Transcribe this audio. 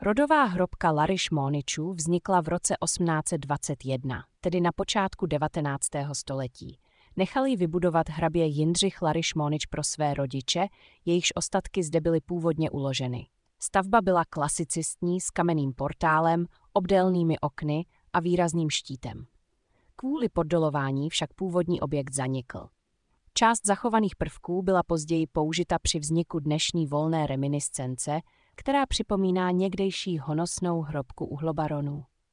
Rodová hrobka Lariš-Móničů vznikla v roce 1821, tedy na počátku 19. století. Nechal ji vybudovat hrabě Jindřich Lariš-Mónič pro své rodiče, jejichž ostatky zde byly původně uloženy. Stavba byla klasicistní s kamenným portálem, obdélnými okny a výrazným štítem. Kvůli poddolování však původní objekt zanikl. Část zachovaných prvků byla později použita při vzniku dnešní volné reminiscence, která připomíná někdejší honosnou hrobku uhlobaronů.